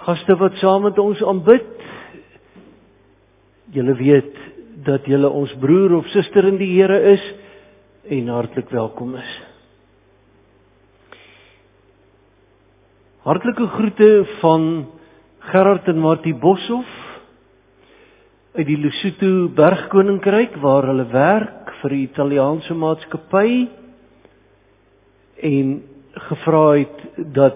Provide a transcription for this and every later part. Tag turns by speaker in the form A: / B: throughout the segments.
A: Gaste wat saam met ons aanbid, julle weet dat julle ons broer of suster in die Here is en hartlik welkom is. Hartlike groete van Gerard en Martie Boshoff uit die Lesotho Bergkoninkryk waar hulle werk vir die Italiaanse maatskappy en gevra het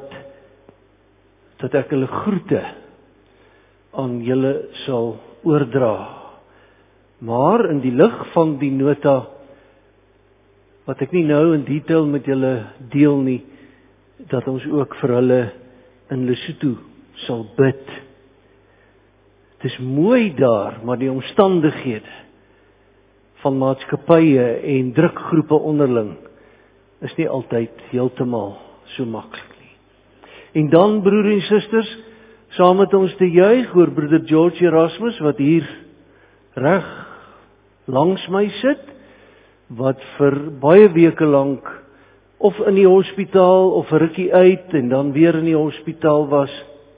A: dat ek hulle groete aan julle sal oordra. Maar in die lig van die nota wat ek nie nou in detail met julle deel nie, dat ons ook vir hulle in Lesotho sal bid. Het is mooi daar, maar die omstandighede van maatskappye en drukgroepe onderling is nie altyd heeltemal so maklik nie. En dan, broer en susters, saam met ons te juig oor broeder George Erasmus, wat hier reg langs my sit, wat vir baie weke lank of in die hospitaal of 'n rukkie uit en dan weer in die hospitaal was.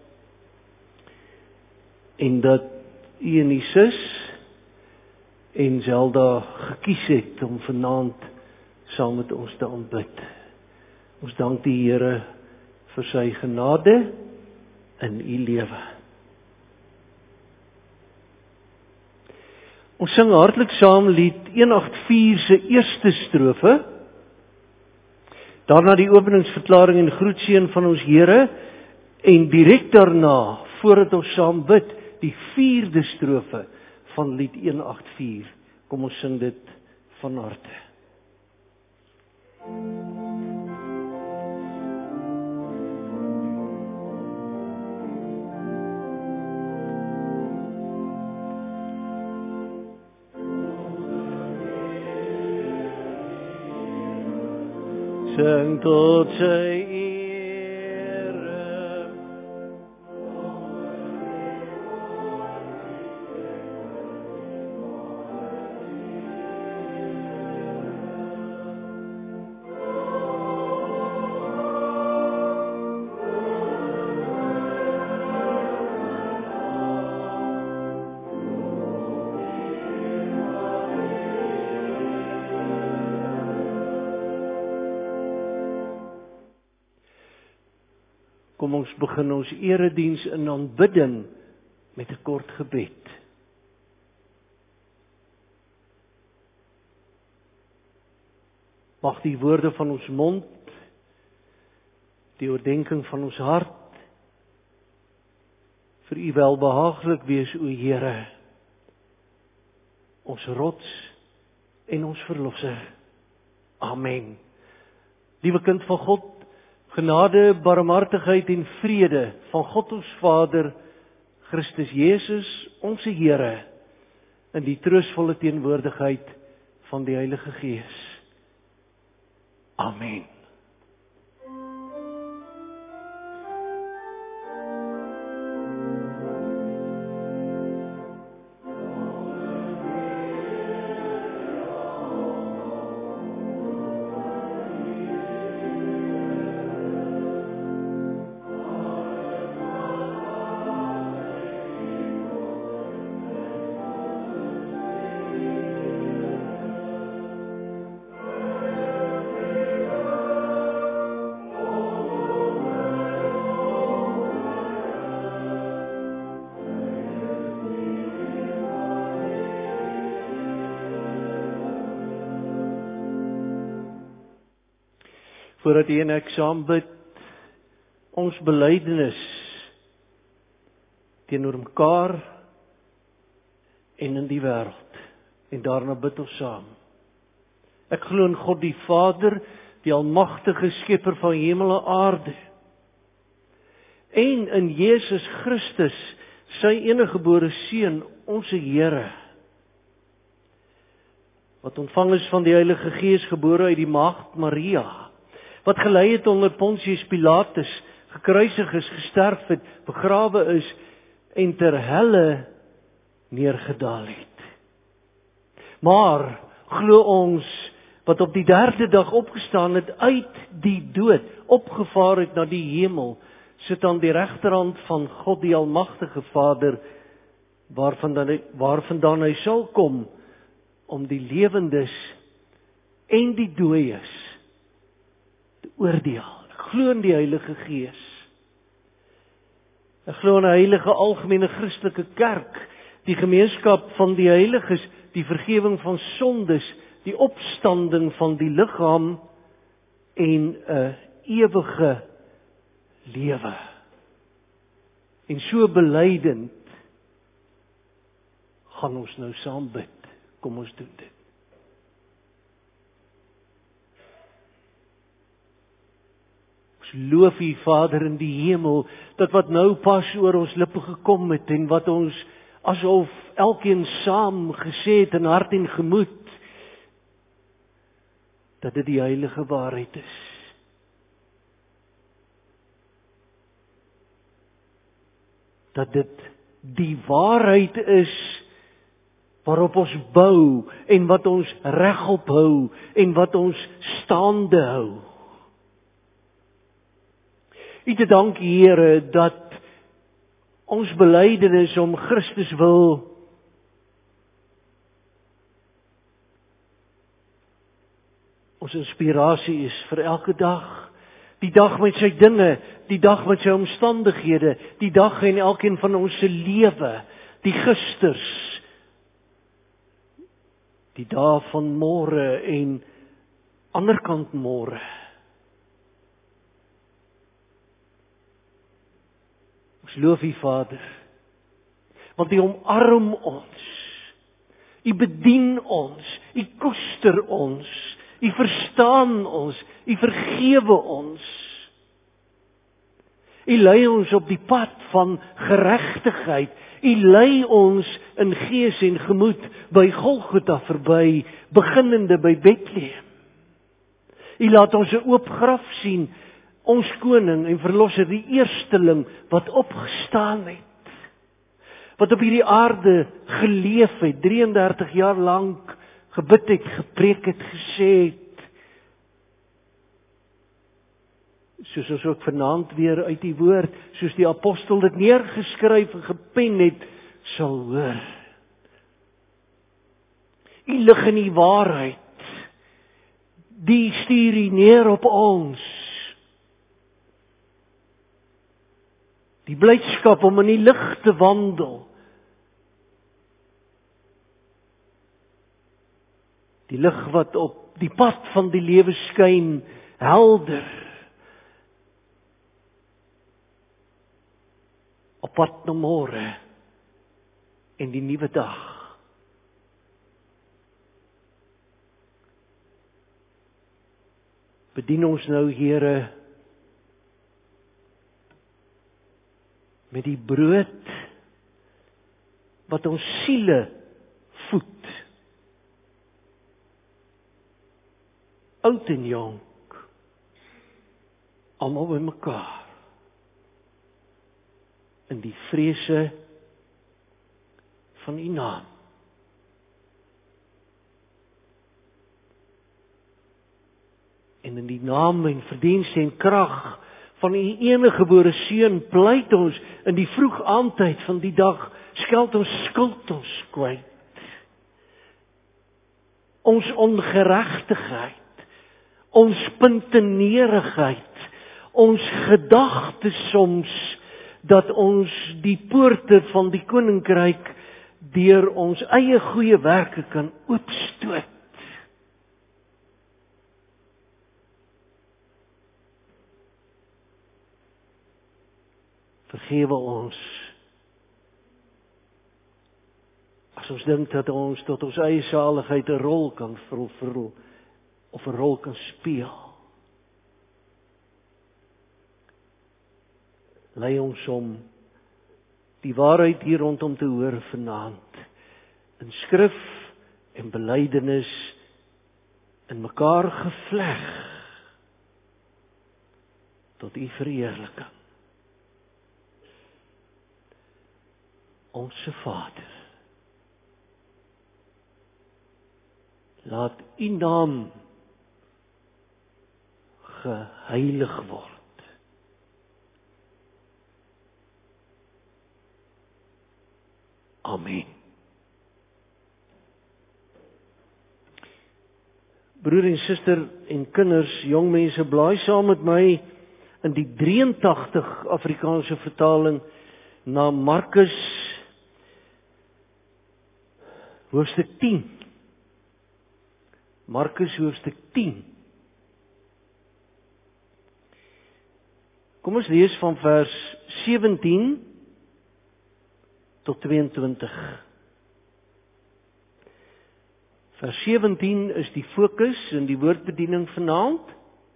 A: En dat u en die sus en Zelda gekies het om vanaand saam met ons te aanbid. Ons dank die Here vir sy genade in u lewe. Ons sing hartlik saam lied 184 se eerste strofe. Daarna die openingsverklaring en groetseën van ons Here en direk daarna, voordat ons saam bid, die 4de strofe van lied 184. Kom ons sing dit van harte. Sing tot sy ere. Kom ons begin ons erediens in aanbidding met 'n kort gebed. Mag die woorde van ons mond, die oordeenking van ons hart vir u welbehaaglik wees, o Here, ons rots en ons verlosser. Amen. Liewe kind van God, genade, barmhartigheid en vrede van God ons Vader, Christus Jesus, ons Here, in die troostvolle teenwoordigheid van die Heilige Gees. Amen. Voordat u en ek saam bid, ons belydenis teenoor mekaar en in die wêreld. En daarna bid ons saam. Ek glo in God die Vader, die almagtige skepper van hemel en aarde. En in Jesus Christus, sy eniggebore seun, ons Here, wat ontvang is van die Heilige Gees, gebore uit die maagd Maria, wat gelei het onder Pontius Pilatus, gekruisig is, gesterf het, begrawe is en ter helle neergedaal het. Maar glo ons wat op die 3de dag opgestaan het uit die dood, opgevaar het na die hemel, sit aan die regterhand van God die Almagtige Vader, waarvandaan hy sal kom om die lewendes en die dooies te oordeel. Ek glo in die Heilige Gees. Ek glo in 'n heilige algemene Christelike kerk, die gemeenskap van die heiliges, die vergifnis van sondes, die opstanding van die liggaam en 'n ewige lewe. En so belydend gaan ons nou saam bid. Kom ons doen dit. Ons loof U, Vader in die hemel, dat wat nou pas oor ons lippe gekom het en wat ons asof elkeen saam gesê het in hart en gemoed, dat dit die heilige waarheid is. Dat dit die waarheid is waarop ons bou en wat ons regop hou en wat ons staande hou. U te dank, Here, dat ons belydenis om Christus wil ons inspirasie is vir elke dag. Die dag met sy dinge, die dag met sy omstandighede, die dag in elkeen van ons se lewe, die gisters, die dae van môre en anderkant môre. Ons loof U, Vader, want U omarm ons, U bedien ons, U koester ons, U verstaan ons, U vergewe ons. U lei ons op die pad van geregtigheid. U lei ons in gees en gemoed by Golgotha verby, beginnende by Bethlehem. U laat ons 'n oop graf sien, ons koning en verlosser, die eersteling wat opgestaan het, wat op hierdie aarde geleef het, 33 jaar lank gebid het, gepreek het, gesê het, soos ons ook vanaand weer uit die woord, soos die apostel dit neergeskryf en gepen het, sal hoor. U lig in die waarheid, die stuur U neer op ons. Die blydskap om in die lig te wandel. Die lig wat op die pad van die lewe skyn, helder. Op pad na môre en die nuwe dag. Bedien ons nou, Here, met die brood wat ons siele voed. Oud en jonk, almal by mekaar, in die vrese van U naam. En in die naam en verdienste en krag van U eniggebore Seun pleit ons in die vroeg aandtyd van die dag, skeld ons skuld ons kwyt. Ons ongeregtigheid, ons puntenerigheid, ons gedagtes soms dat ons die poorte van die koninkryk deur ons eie goeie werke kan oopstoot. Vergewe ons as ons dink dat ons tot ons eie saligheid 'n rol kan vervul of 'n rol kan speel. Lei ons om die waarheid hier rondom te hoor vanaand, in skrif en belydenis in mekaar gevleg tot U verheerliking. Onse Vader, laat U naam geheilig word. Amen. Broer en suster en kinders, jong mense, blaai saam met my in die 83 Afrikaanse vertaling na Markus hoofstuk 10. Markus hoofstuk 10. Kom ons lees van vers 17 tot 22. Vers 17 is die fokus in die woordbediening vanaand.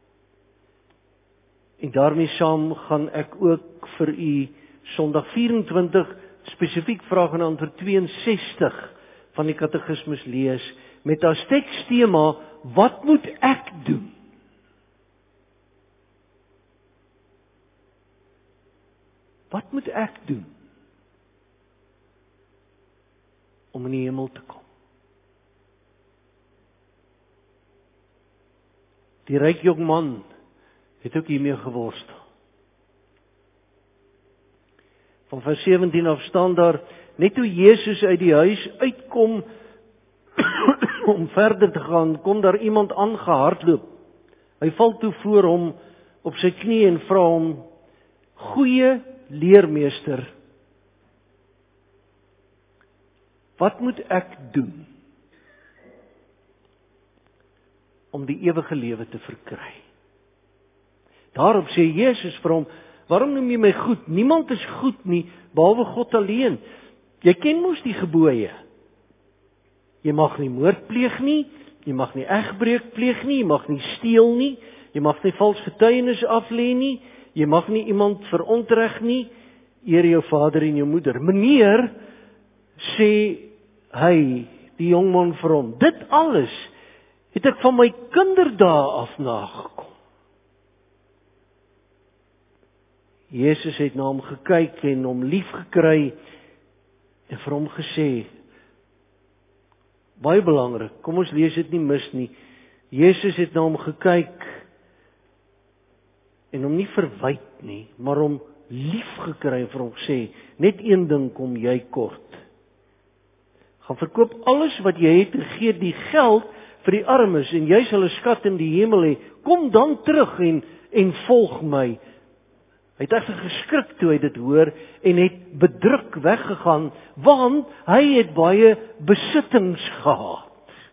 A: En daarmee saam gaan ek ook vir u Sondag 24 spesifiek vraag en antwoord 62 van die katekismus lees met as tekstema: wat moet ek doen? Wat moet ek doen om in die hemel te kom? Die ryk jong man het ook hiermee geworstel. Van vers 17 af staan daar: net toe Jesus uit die huis uitkom om verder te gaan, kom daar iemand aangehardloop. Hy val toe voor hom op sy knie en vra hom: goeie leermeester, wat moet ek doen om die ewige lewe te verkry? Daarop sê Jesus vir hom: waarom noem jy my goed? Niemand is goed nie, behalwe God alleen. Jy ken mos die gebooie. Jy mag nie moord pleeg nie, jy mag nie egbreek pleeg nie, jy mag nie steel nie, jy mag nie vals getuienis aflê nie, jy mag nie iemand verontreg nie, eer jou vader en jou moeder. Meneer, sê hy, die jongman vir hom, dit alles het ek van my kinderdae af nagekom. Jesus het na hom gekyk en hom lief gekry en vir hom gesê, baie belangrik, kom ons lees dit nie mis nie. Jesus het na hom gekyk en hom nie verwyd nie, maar hom lief gekry en vir hom gesê, net een ding kom jy kort. Gaan verkoop alles wat jy het en gee die geld vir die armes en jy sal 'n skat in die hemel hê. Kom dan terug en volg my. Hy het egter geskrik toe hy dit hoor en het bedruk weggegaan, want hy het baie besittings gehad.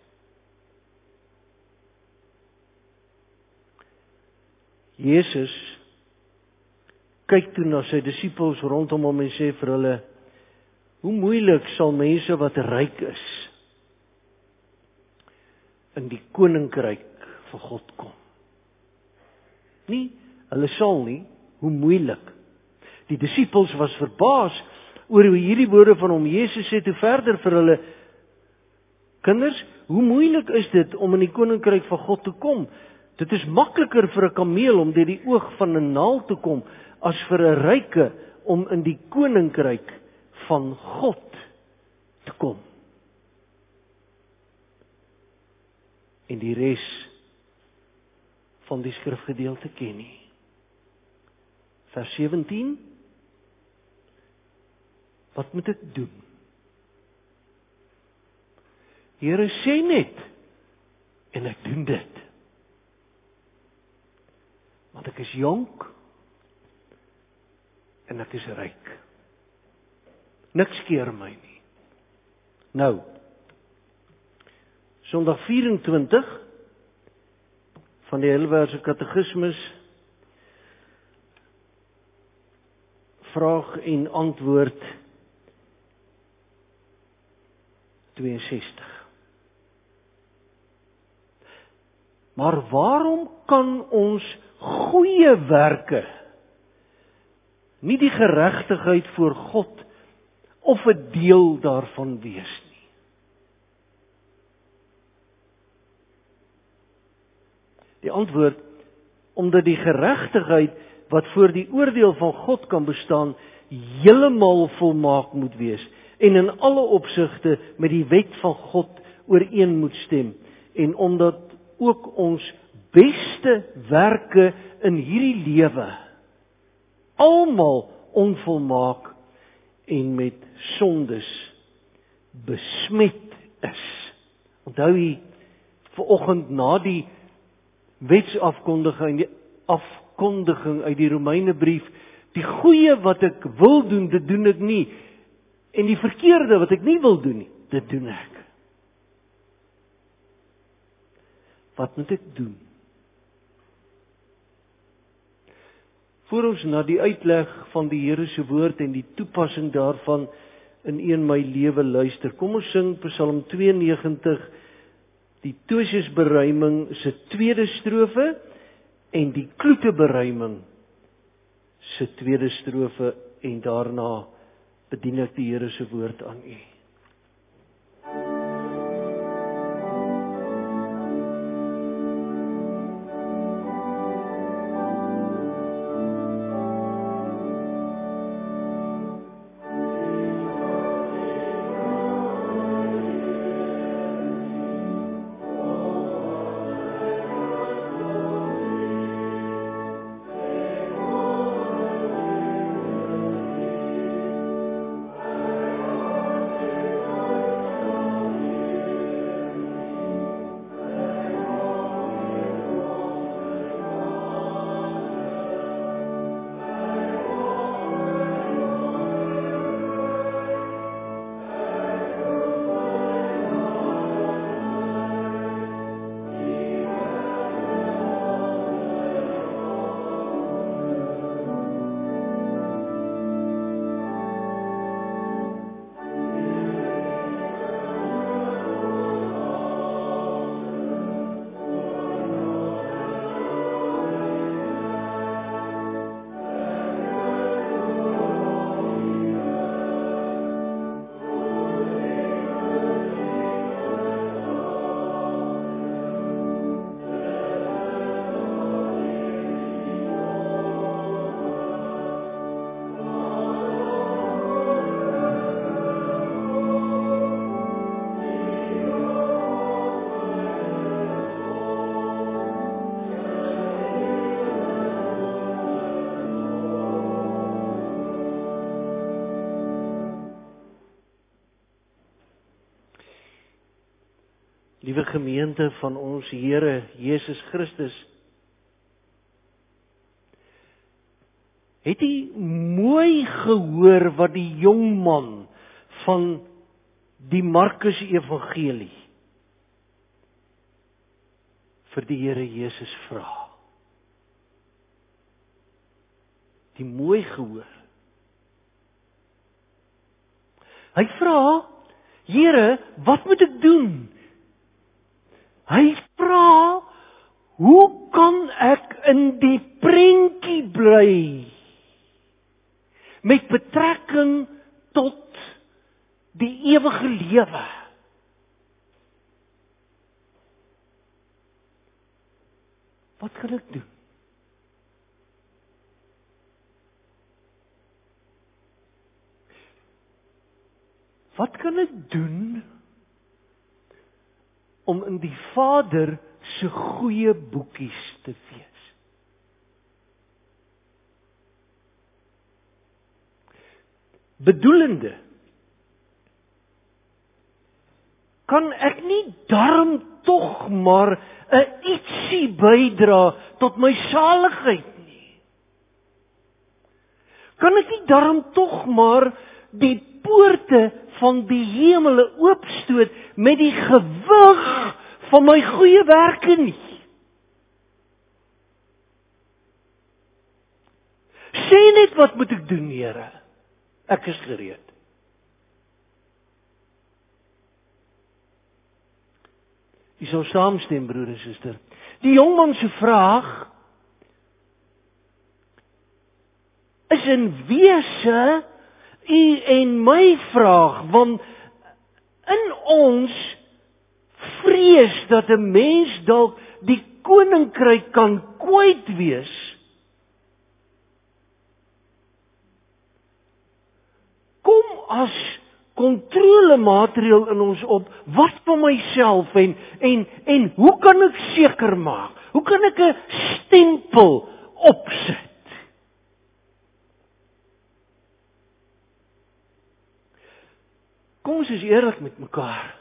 A: Jesus kyk toe na sy disippels rondom hom en sê vir hulle: hoe moeilik sal mense wat ryk is in die koninkryk van God kom. Nie, hulle sal nie, hoe moeilik. Die disippels was verbaas oor hoe hierdie woorde van hom. Jesus sê toe verder vir hulle: kinders, hoe moeilik is dit om in die koninkryk van God te kom? Dit is makliker vir 'n kameel om deur die oog van 'n naald te kom, as vir 'n ryke om in die koninkryk van God te kom. En die res van die skrifgedeelte ken nie. Vers 17. Wat moet ek doen? Here, sê net en ek doen dit. Want ek is jonk en ek is ryk. Niks keer my nie. Nou, Sondag 24 van die Heidelbergse Katekismus, vraag en antwoord 62. Maar waarom kan ons goeie werke nie die geregtigheid voor God of 'n deel daarvan wees nie? Die antwoord: omdat die geregtigheid wat voor die oordeel van God kan bestaan, heeltemal volmaak moet wees en in alle opsigte met die wet van God ooreen moet stem, en omdat ook ons beste werke in hierdie lewe almal onvolmaak en met sondes besmet is. Onthou jy, vanoggend na die wetsafkondiging, die afkondiging uit die Romeinebrief, die goeie wat ek wil doen, dit doen ek nie. En die verkeerde wat ek nie wil doen nie, dit doen ek. Wat moet ek doen? Voor ons na die uitleg van die Here se woord en die toepassing daarvan in my lewe luister, kom ons sing Psalm 92, die Tosiusberuiming se tweede strofe en die Kloeteberuiming se tweede strofe, en daarna bedien ek die Here se woord aan u. Liewe gemeente van ons Here Jesus Christus, het u mooi gehoor wat die jong man van die Markus Evangelie vir die Here Jesus vra? Die mooi gehoor. Hy vra, Here, wat moet ek doen? Hy vra, hoe kan ek in die prentjie bly met betrekking tot die ewige lewe? Wat kan ek doen? Wat kan ek doen om in die Vader se goeie boekies te wees? Bedoelende, kan ek nie darm tog maar 'n ietsie bydra tot my saligheid nie? Kan ek nie darm tog maar die poorte van die hemele oopstoot met die gewig van my goeie werke nie? Sê net, wat moet ek doen, Here? Ek is gereed. U sal saamstem, broer en suster. Die jongman se vraag is in wese u en my vraag, want in ons vrees dat 'n mens dalk die koninkryk kan kwyt wees, kom as kontrolemateriaal in ons op. Wat van myself en hoe kan ek seker maak? Hoe kan ek 'n stempel opsit? Kom ons is eerlik met mekaar.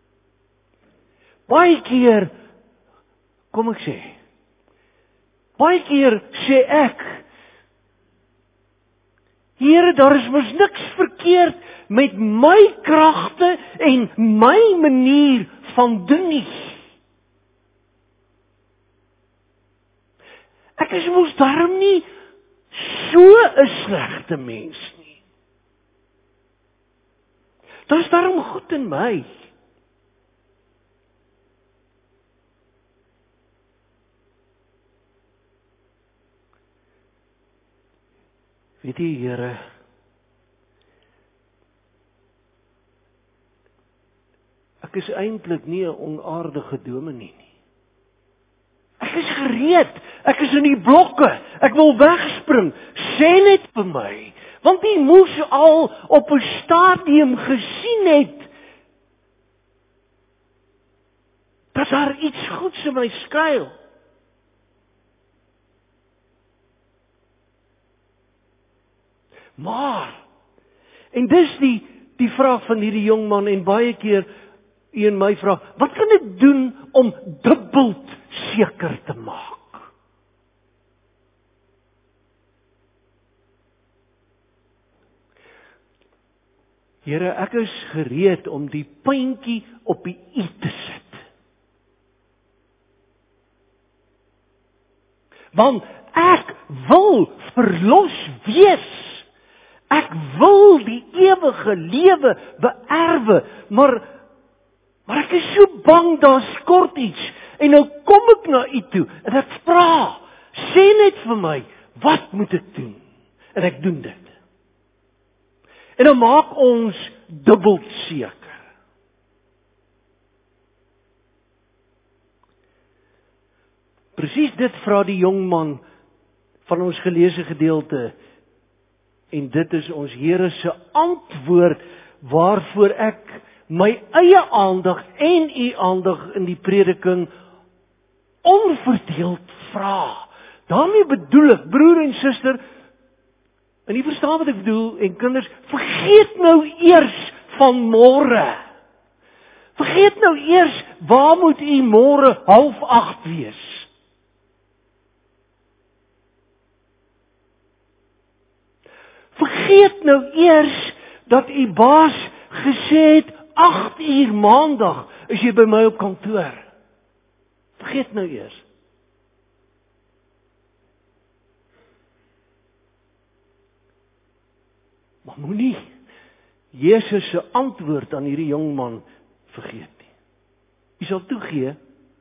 A: Baie keer, kom ek sê, baie keer sê ek, Here, daar is mos niks verkeerd met my kragte en my manier van doen nie. Ek is mos darm nie so 'n slegte mens nie. Daar is darm goed in my. Weet jy, Here, ek is eintlik nie 'n onaardige dominee nie. Ek is gereed, ek is in die blokke, ek wil wegspring, sê net vir my, want jy moes al op 'n stadium gesien het, dat daar iets goeds in my skuil. Maar, en dis die vraag van hierdie jong man, en baie keer u en my vraag, wat kan ek doen om dubbel seker te maak? Here, ek is gereed om die puntjie op die i te sit. Want ek wil verlos wees. Ek wil die ewige lewe beerwe, maar ek is so bang daar skort iets. En nou kom ek na u toe en ek vra, sê net vir my, wat moet ek doen? En ek doen dit. En dan maak ons dubbel seker. Presies dit vra die jong man van ons geleesde gedeelte. En dit is ons Here se antwoord waarvoor ek my eie aandag en u aandag in die prediking onverdeeld vra. Daarmee bedoel ek, broer en suster, en jy verstaan wat ek bedoel, en kinders, vergeet nou eers van môre. Vergeet nou eers, waar moet u môre 7:30 wees? Vergeet nou eers dat u baas gesê het 8 uur maandag is jy by my op kantoor. Vergeet nou eers. Maar moenie Jesus se antwoord aan hierdie jong man vergeet nie. U sal toegee,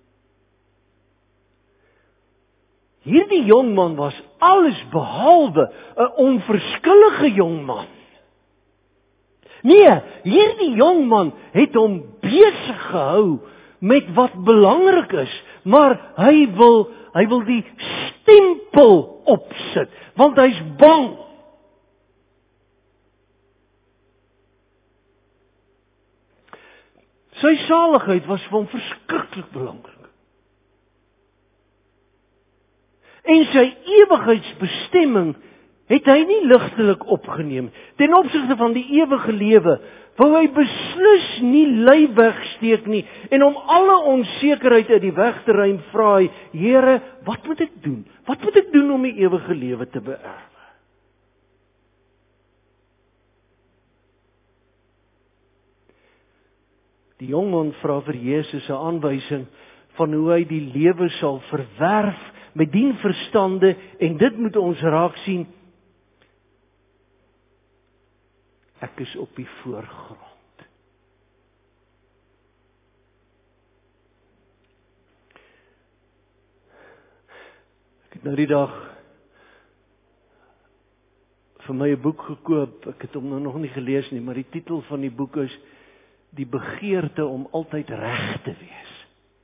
A: hierdie jong man was alles behalwe 'n onverskillige jong man. Nee, hierdie jong man het hom besig gehou met wat belangrik is, maar hy wil die stempel opsit, want hy's bang. Sy saligheid was vir hom verskriklik belangrik. En sy ewigheidsbestemming het hy nie ligtelik opgeneem. Ten opsigte van die ewige lewe, wou hy beslis nie lui wegsteek nie, en om alle onsekerheid uit die weg te ruim, vra hy, Here, wat moet ek doen? Wat moet ek doen om die ewige lewe te beerwe? Die jongman vra vir Jesus 'n aanwysing van hoe hy die lewe sal verwerf met dien verstande, en dit moet ons raak sien. Ek is op die voorgrond. Ek het nou die dag vir my 'n boek gekoop. Ek het hom nou nog nie gelees nie, maar die titel van die boek is Die begeerte om altyd reg te wees.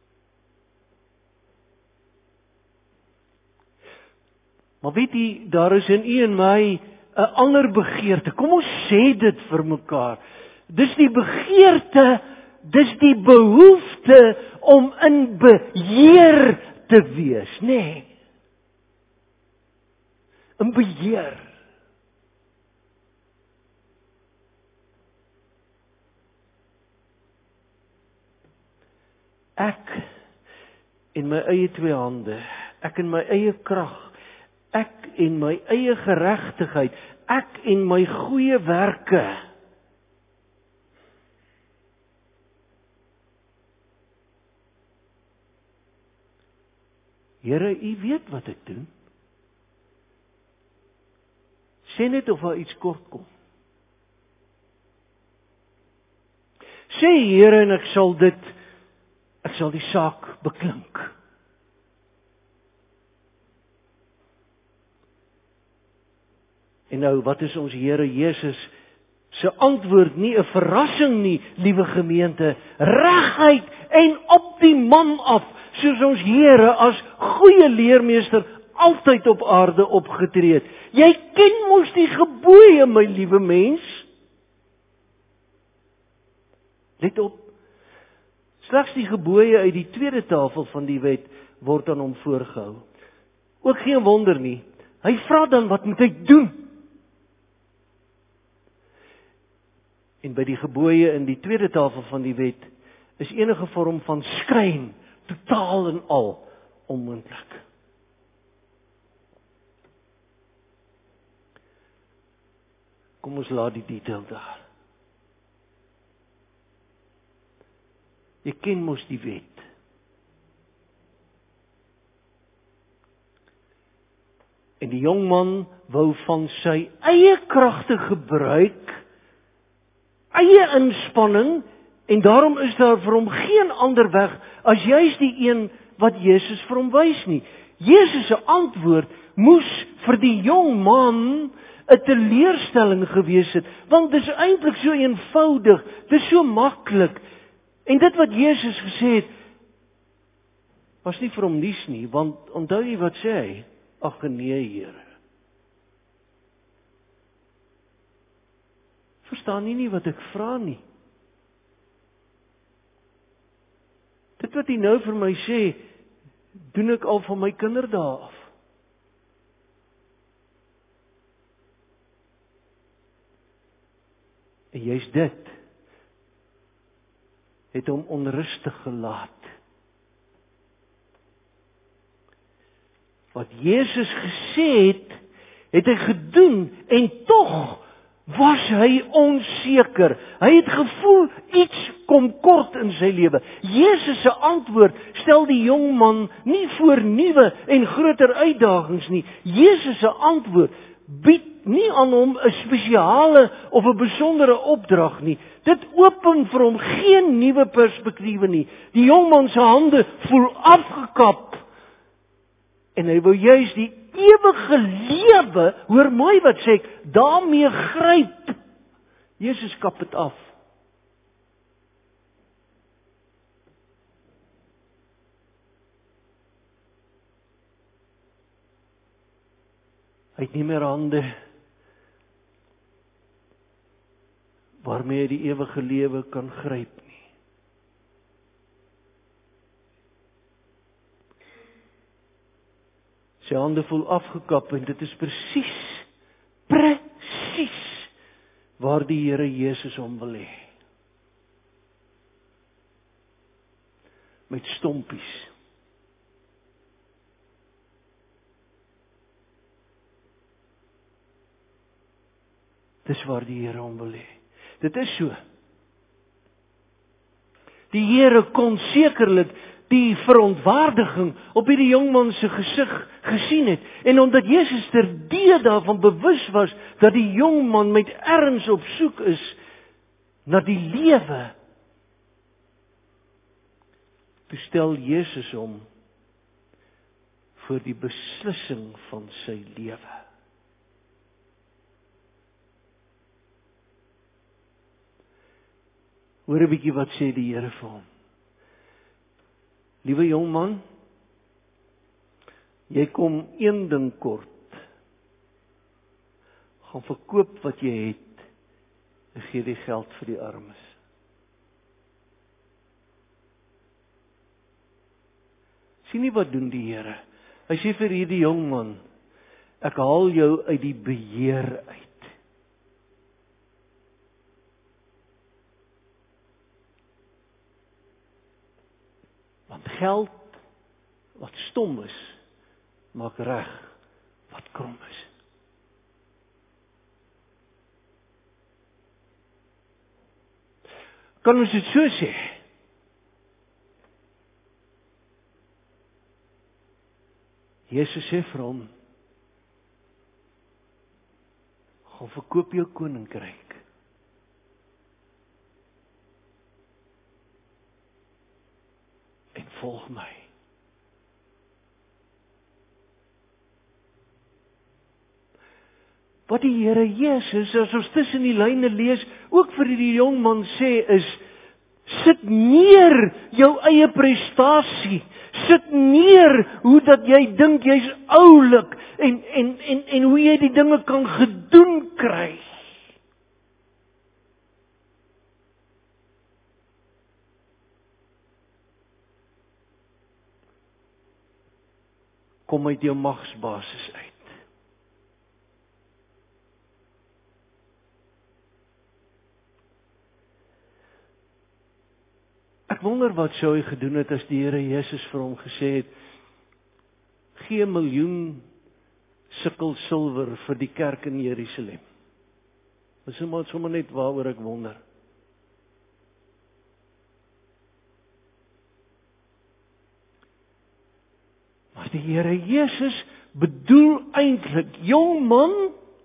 A: Maar weet jy, daar is in u en my 'n ander begeerte. Kom ons sê dit vir mekaar. Dis die begeerte, dis die behoefte om in beheer te wees, nê? Nee. In beheer. ek en my eie 2 hande, ek en my eie krag, ek en my eie geregtigheid, ek en my goeie werke. Here, U weet wat ek doen. Sê net of daar iets kort kom. Sê Here, en ek sal die saak beklink. En nou, wat is ons Here Jesus se antwoord? Nie 'n verrassing nie, liewe gemeente, reguit en op die man af, soos ons Here as goeie leermeester altyd op aarde opgetree het. Jy ken mos die gebooie, my liewe mens. Let op. Slegs die gebooie uit die tweede tafel van die wet word aan hom voorgehou. Ook geen wonder nie. Hy vra dan, wat moet hy doen? En by die gebooie in die tweede tafel van die wet is enige vorm van skryn totaal en al onmoontlik. Kom ons laat die detail daar. Jy ken mos die wet. En die jong man wou van sy eie kragte gebruik, eie inspanning, en daarom is daar vir hom geen ander weg as juis die een wat Jesus vir hom wys nie. Jesus se antwoord moes vir die jong man 'n teleurstelling gewees het, want dit is eintlik so eenvoudig, dit is so maklik. En dit wat Jesus gesê het, was nie vir hom nuus nie, want onthou jy wat sê hy? Ag nee, Here. Verstaan jy nie wat ek vra nie? Dit wat hy nou vir my sê, doen ek al van my kinderdae af. En juist dit het hom onrustig gelaat. Wat Jesus gesê het, het hy gedoen, en tog was hy onseker. Hy het gevoel iets kom kort in sy lewe. Jesus se antwoord stel die jong man nie voor nuwe en groter uitdagings nie. Jesus se antwoord bied nie aan hom 'n spesiale of 'n besondere opdrag nie. Dit open vir hom geen nuwe perspektiewe nie. Die jong man se hande voel afgekap. En hy wou juis die ewige lewe, hoor mooi wat sê ek, daarmee gryp. Jesus kap dit af. Hy het nie meer hande waarmee hy die ewige lewe kan gryp nie. Sy hande voel afgekap, en dit is presies waar die Here Jesus hom wil hê. Met stompies. Dis waar die Here hom wil hê. Dit is so. Die Here kon sekerlik die verontwaardiging op hierdie jongman se gesig gesien het. En omdat Jesus terdee daarvan bewus was dat die jongman met erns op soek is na die lewe, stel Jesus hom voor die beslissing van sy lewe. Hoor 'n bietjie wat sê die Here vir hom. Liewe jongman, jy kom een ding kort. Gaan verkoop wat jy het en gee die geld vir die armes. Sien nie wat doen die Here? Hy sê vir hierdie jongman, ek haal jou uit die beheer uit. Geld wat stom is, maak reg wat krom is. Kan ons dit so sê? Jesus sê vir hom, gaan verkoop jou koninkryk. En volg my. Wat die Here Jesus, as ons tussen die lyne lees, ook vir die jong man sê is, sit neer jou eie prestasie, sit neer hoe dat jy dink jy's oulik, en hoe jy die dinge kan gedoen kry. Kom uit jou magsbasis uit. Ek wonder wat sou hy gedoen het as die Here Jesus vir hom gesê het, gee 1 miljoen sikkel silwer vir die kerk in Jerusalem. Dis sommer net waaroor ek wonder. Maar die Here Jesus bedoel eintlik, jong man,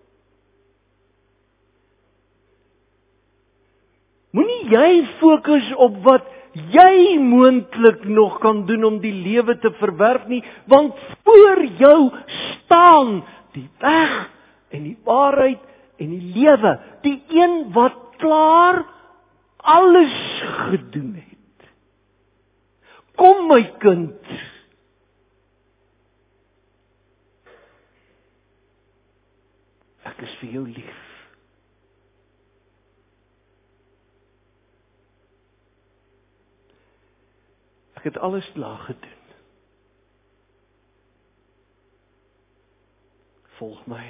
A: moenie jy fokus op wat jy moontlik nog kan doen om die lewe te verwerf nie, want voor jou staan die weg en die waarheid en die lewe, die een wat klaar alles gedoen het. Kom my kind, ek is vir jou lief. Ek het alles klaar gedoen. Volg my.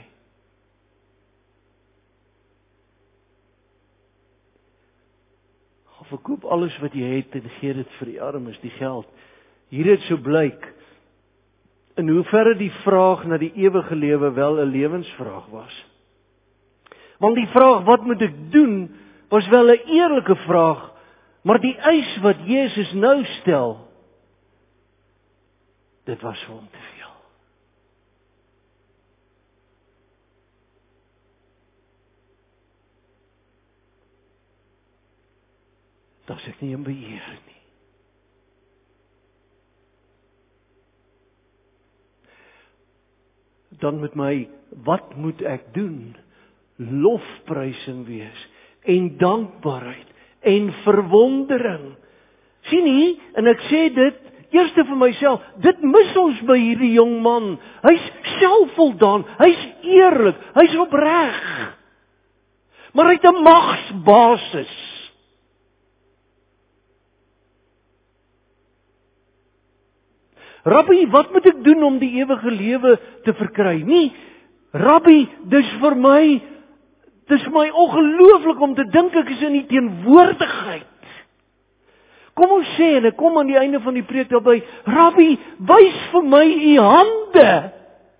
A: Gaan verkoop alles wat jy het en gee dit vir die armes, die geld. Hier het so blyk, in hoeverre die vraag na die ewige lewe wel 'n lewensvraag was. Want die vraag, wat moet ek doen, was wel 'n eerlike vraag, maar die eis wat Jesus nou stel, dit was vir hom te veel. Dat ek nie in beheer nie. Dan met my, wat moet ek doen? Lofprysing wees en dankbaarheid en verwondering. Sien nie, en ek sê dit eerste vir myself, dit mis ons by hierdie jong man. Hy's selfvoldaan, hy's eerlik, hy's opreg. Maar hy het 'n magsbasis. Rabbi, wat moet ek doen om die ewige lewe te verkry? Nie, Rabbi, dis vir my ongelooflik om te dink ek is in die teenwoordigheid. Kom ons sê, en ek kom aan die einde van die preek daarby, Rabbi, wys vir my u hande.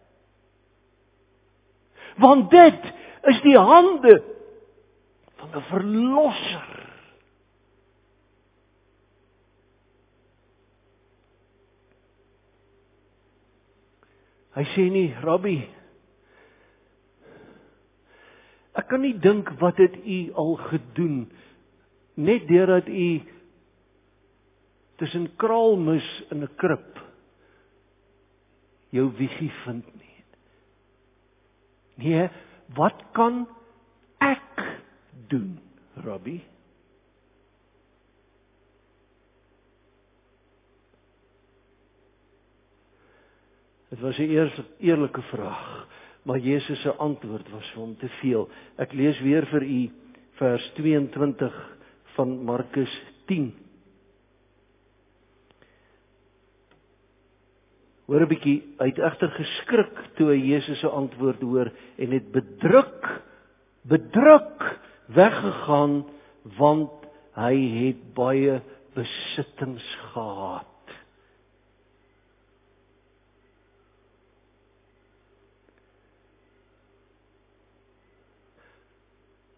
A: Want dit is die hande van 'n verlosser. Hy sê nie, Rabbi, ek kan nie dink wat het u al gedoen, net deurdat u tussen kraalmis in 'n krib jou wiegie vind nie. Nee, wat kan ek doen, Rabbi? Dit was 'n eerlike vraag, maar Jesus se antwoord was vir hom te veel. Ek lees weer vir u vers 22 van Markus 10. Hoor 'n bietjie, hy het egter geskrik toe hy Jesus se antwoord hoor en het bedruk weggegaan, want hy het baie besittings gehad.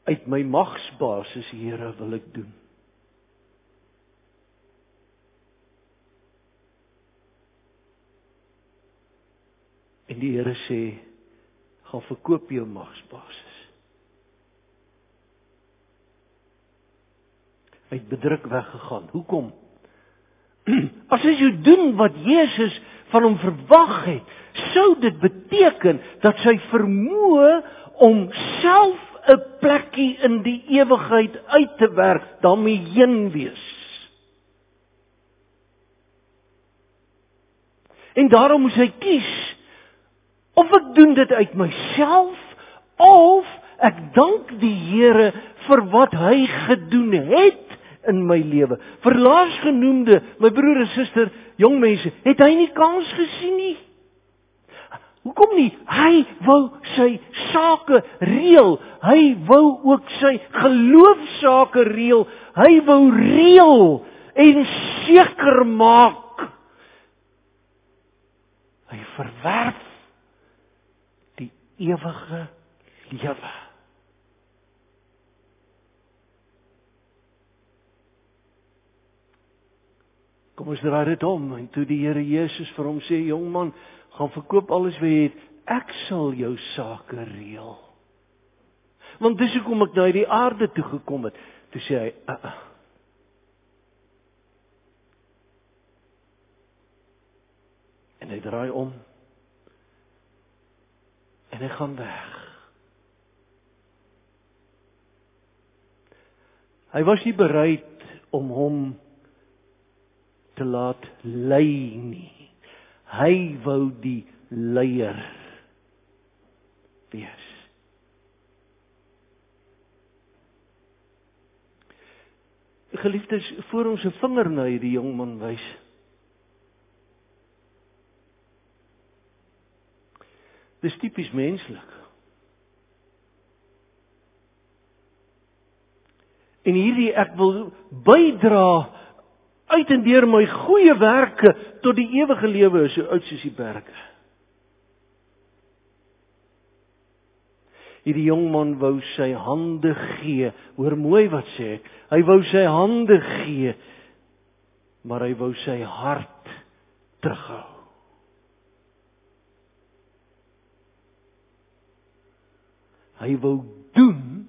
A: uit my magsbasis, Here, wil ek doen. En die Here sê, gaan verkoop jou magsbasis. Hy het bedruk weggegaan. Hoekom? As hy sou doen wat Jesus van hom verwag het, sou dit beteken dat sy vermoë om self 'n plekkie in die ewigheid uit te werk, daarmee heen wees. En daarom moes hy kies, of ek doen dit uit myself, of ek dank die Here vir wat hy gedoen het in my lewe. Vir laasgenoemde, my broer en suster, jong mense, het hy nie kans gesien nie. Hoekom nie? Hy wou sy sake reël. Hy wou ook sy geloofsake reël. Hy wou reël en seker maak. Hy verwerf die ewige lewe. Kom ons draai dit om, en toe die Here Jesus vir hom sê, jong man, gaan verkoop alles wat jy het, ek sal jou sake reël. Want dis hoekom ek na hierdie aarde toe gekom het. Toe sê hy, En hy draai om, en hy gaan weg. Hy was nie bereid om hom te laat lei nie. Hy wou die leier wees. Geliefdes, voor ons 'n vinger na hierdie jong man wys. Dis tipies menslik. En hierdie ek wil bydra uit en deur my goeie werke tot die ewige lewe, so oud soos die berge. Hierdie jong man wou sy hande gee. Hoor mooi wat sê ek. Hy wou sy hande gee, maar hy wou sy hart terughou. Hy wou doen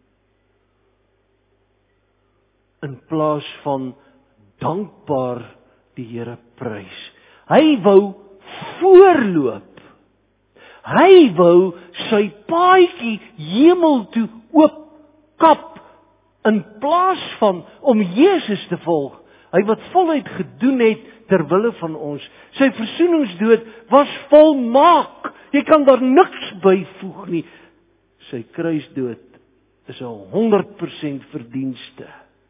A: in plaas van dankbaar die Here prys. Hy wou voorloop. Hy wou sy paadjie hemel toe oopkap in plaas van om Jesus te volg. Hy wat voluit gedoen het ter wille van ons. Sy versoeningsdood was volmaak. Jy kan daar niks byvoeg nie. Sy kruisdood is 100% verdienste.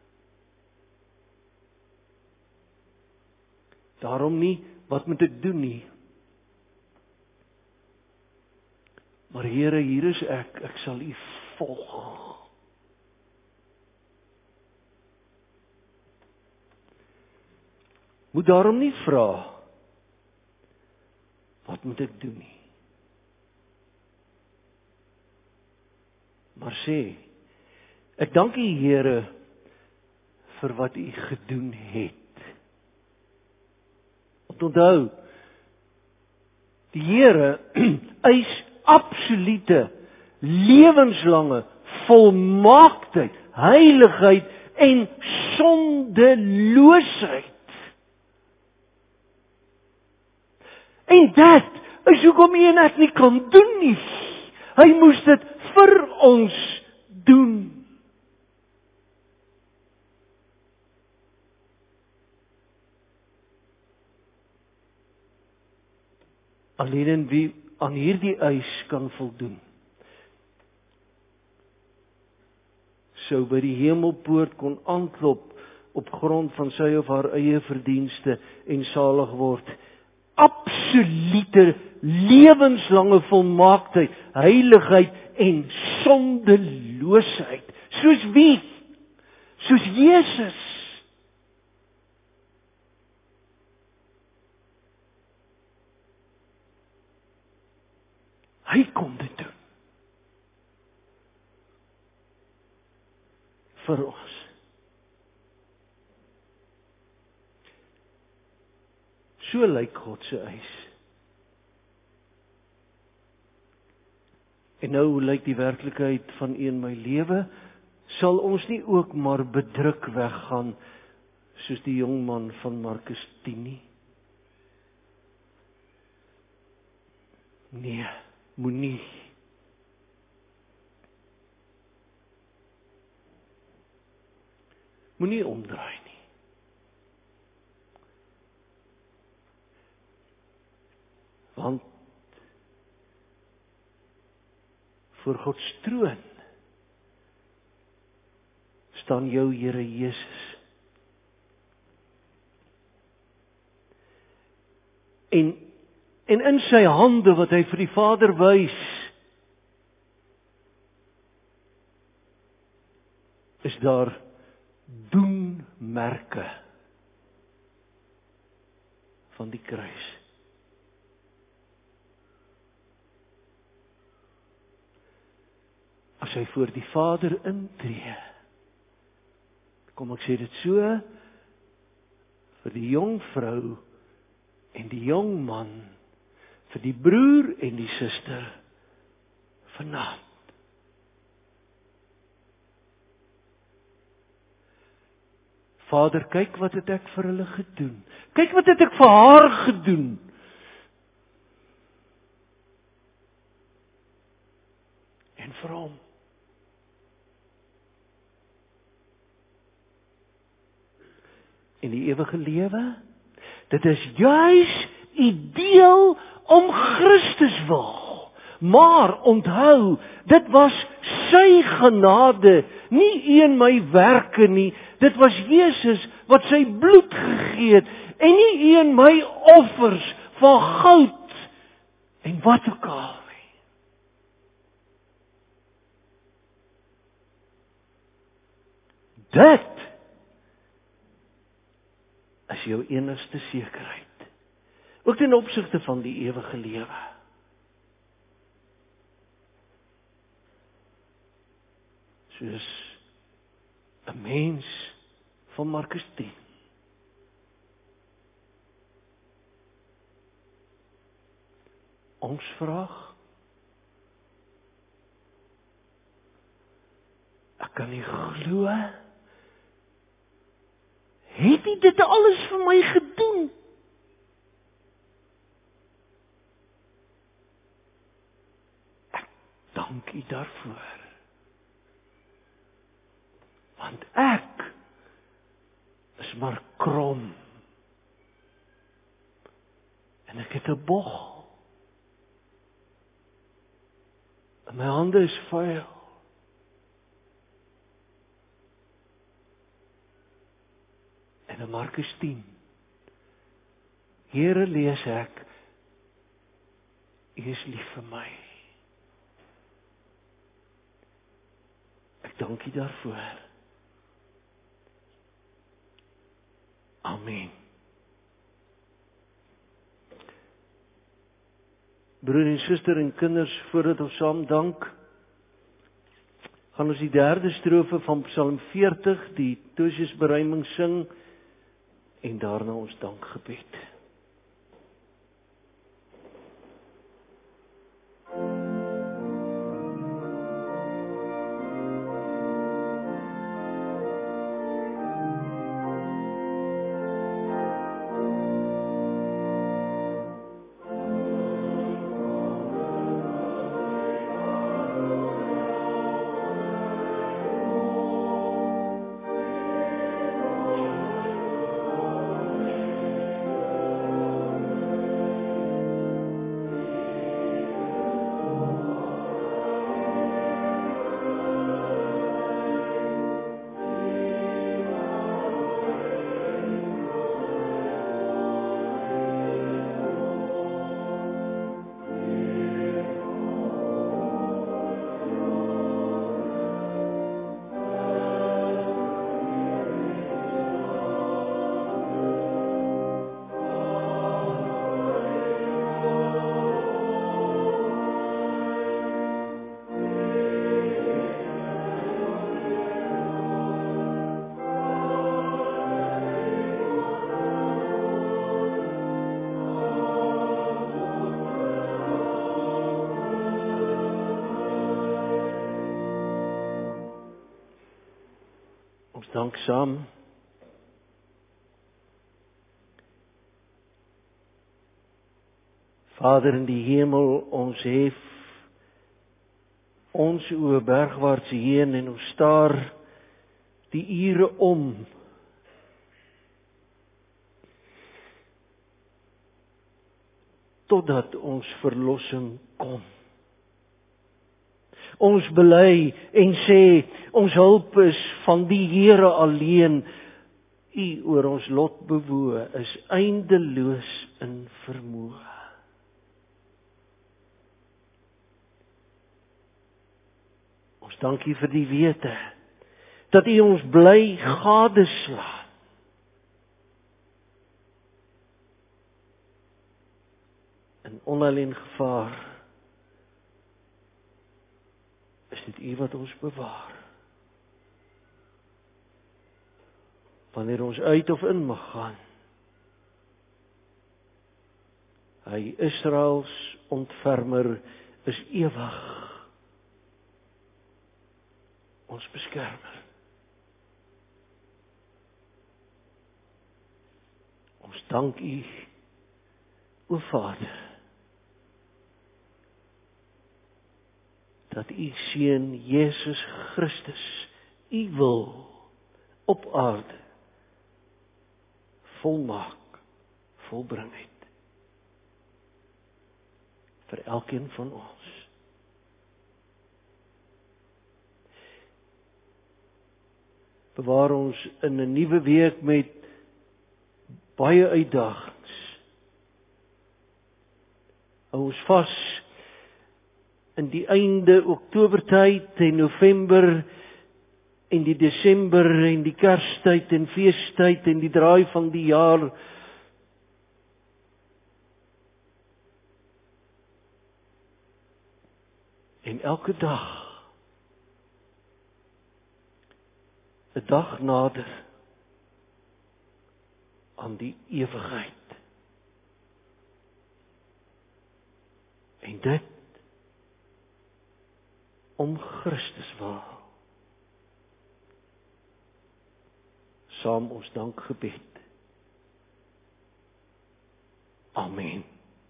A: Daarom nie, wat moet ek doen nie? Maar Here, hier is ek sal U volg. Moet daarom nie vra, wat moet ek doen nie? Maar sê, ek dank U Here vir wat U gedoen het. Onthou, die Here eis absolute, lewenslange volmaaktheid, heiligheid en sondeloosheid. En dit is hoekom U en ek nie kan doen nie. Hy moes dit vir ons doen. Alleen en wie aan hierdie eis kan voldoen, sou by die hemelpoort kon aanklop op grond van sy of haar eie verdienste en salig word. Absolute lewenslange volmaaktheid, heiligheid en sondeloosheid. Soos wie? Soos Jesus. Hy kon dit doen. vir ons. So lyk God se eis. En nou, hoe lyk die werklikheid van U in my lewe? Sal ons nie ook maar bedruk weggaan, soos die jong man van Markus 10 nie? Nee, moenie. Moenie omdraai nie. Want voor God se troon staan jou Here Jesus. En in sy hande wat hy vir die Vader wys, is daar doenmerke van die kruis. As hy voor die Vader intree, kom ek sê dit so, vir die jong vrou en die jong man, vir die broer en die suster vanaand. Vader, kyk wat het ek vir hulle gedoen. Kyk wat het ek vir haar gedoen. En vir hom. En die ewige lewe, dit is juis ideel om Christus wil. Maar onthou, dit was sy genade, nie een my werke nie. Dit was Jesus wat sy bloed gegee het, en nie een my offers van goud en wat ook al nie. Dit is jou enigste sekerheid, ook ten opsigte van die ewige lewe. Soos 'n mens van Markus 10. Ons vraag, ek kan nie glo, het U dit alles vir my gedoen? Ek dank U daarvoor. Want ek is maar krom. En ek het 'n bog. En my hande is vuil. En in Markus 10, Here, lees ek, U is lief vir my. Ek dank U daarvoor. Amen. Broer en suster en kinders, voordat ons saam dank, gaan ons die derde strofe van Psalm 40, die Tosiusberuiming sing, en daarna ons dankgebed. Ons dank saam. Vader in die hemel, ons hef ons oë bergwaarts heen en ons staar die ure om. Totdat ons verlossing kom. Ons bely en sê, ons hulp is van die Here alleen. U oor ons lot bewoë is eindeloos in vermoë. Ons dank U vir die wete, dat U ons bly gadeslaan. In onheil en gevaar, is dit U wat ons bewaar. Wanneer ons uit of in mag gaan, Hy Israels ontfermer is ewig ons beskermer. Ons dank U, o Vader, dat U Seun Jesus Christus U wil op aarde volmaak, volbring het. Vir elkeen van ons. Bewaar ons in 'n nuwe week met baie uitdagings. Hou ons vas in die einde Oktobertyd en November en die Desember en die Kerstyd en Feestyd en die draai van die jaar. En elke dag 'n dag nader aan die ewigheid. En dit om Christus wil. Saam ons dankgebed. Amen.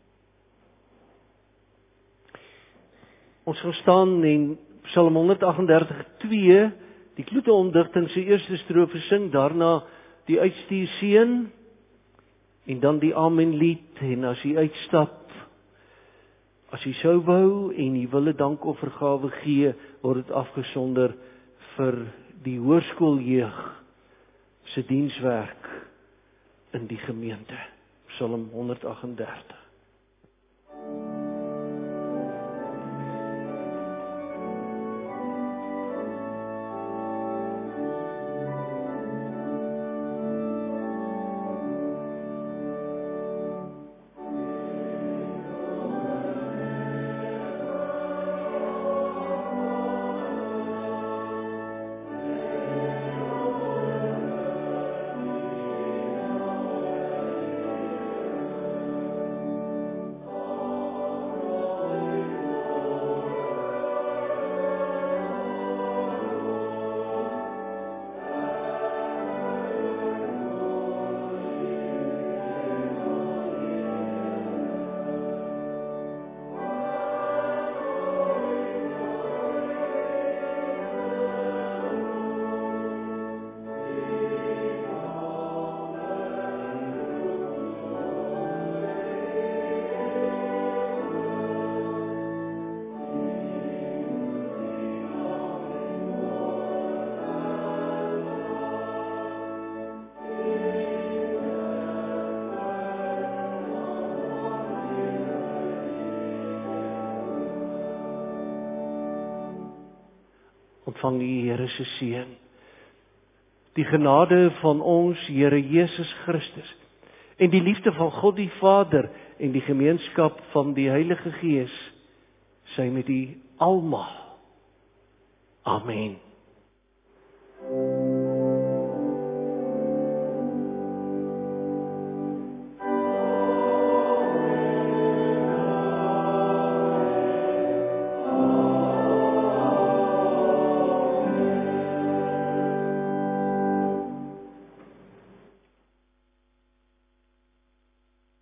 A: Ons gaan staan en Psalm 138:2, die Kloete-omdigting se eerste strofe sing, daarna die uitstuur seën en dan die Amen lied. En as jy uitstap, as jy sou wou en jy wil 'n dankoffergawe gee, word dit afgesonder vir die hoërskooljeug se dienswerk in die gemeente. Psalm 138. Ontvang die Here se seën. Die genade van ons Here Jesus Christus en die liefde van God die Vader en die gemeenskap van die Heilige Gees sy met u almal. Amen.